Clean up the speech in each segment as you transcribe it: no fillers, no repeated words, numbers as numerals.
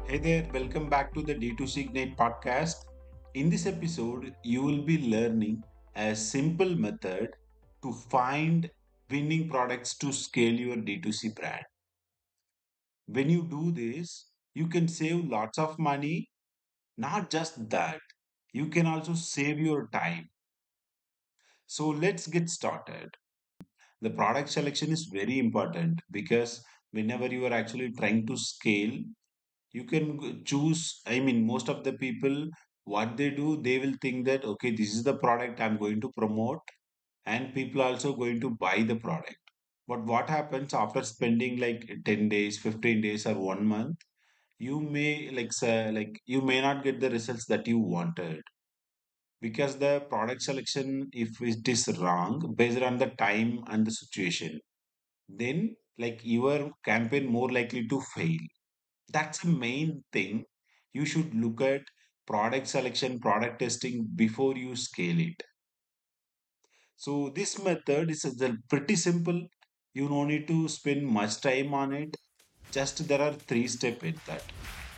Hey there, welcome back to the D2C Ignite podcast. In this episode, you will be learning a simple method to find winning products to scale your D2C brand. When you do this, you can save lots of money. Not just that, you can also save your time. So let's get started. The product selection is very important because whenever you are actually trying to scale, you can choose. I mean, most of the people, what they do, they will think that, okay, this is the product I'm going to promote, and people are also going to buy the product. But what happens after spending like 10 days, 15 days, or 1 month? You may like say, like you may not get the results that you wanted because the product selection, if it is wrong based on the time and the situation, then like your campaign more likely to fail. That's the main thing. You should look at product selection, product testing before you scale it. So this method is pretty simple. You don't need to spend much time on it. Just there are three steps in that.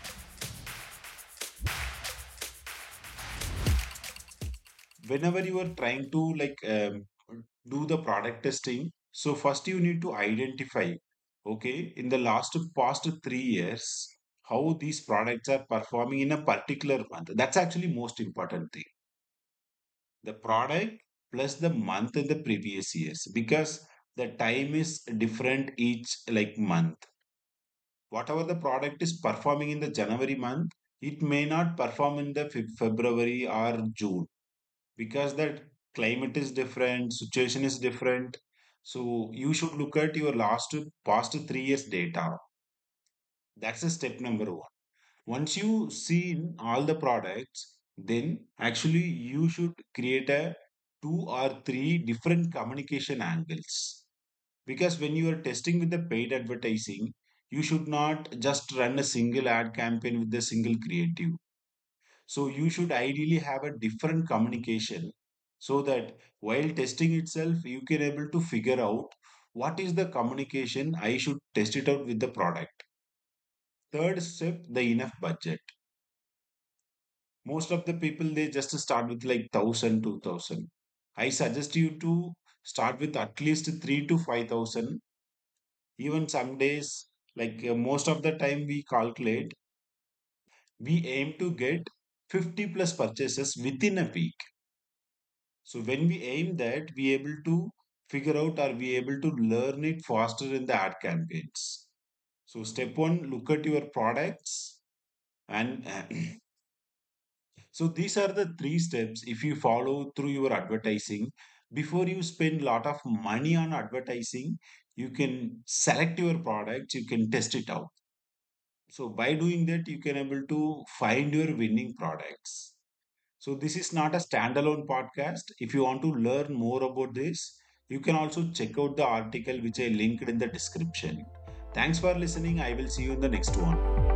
Whenever you are trying to do the product testing, so first you need to identify, okay, in the last past 3 years, how these products are performing in a particular month. That's actually most important thing. The product plus the month in the previous years, because the time is different each like month. Whatever the product is performing in the January month, it may not perform in the February or June, because the climate is different, situation is different. So you should look at your last past 3 years data. That's the step number one. Once you see all the products, then actually you should create a two or three different communication angles. Because when you are testing with the paid advertising, you should not just run a single ad campaign with a single creative. So you should ideally have a different communication so that while testing itself, you can able to figure out what is the communication I should test it out with the product. Third step, the enough budget. Most of the people, they just start with like 1000, 2000. I suggest you to start with at least 3 to 5000. Even some days, most of the time we calculate, we aim to get 50 plus purchases within a week. So when we aim that, we able to figure out or we able to learn it faster in the ad campaigns. So step one, look at your products, and so these are the three steps. If you follow through your advertising, before you spend a lot of money on advertising, you can select your products, you can test it out. So by doing that, you can able to find your winning products. So this is not a standalone podcast. If you want to learn more about this, you can also check out the article which I linked in the description. Thanks for listening. I will see you in the next one.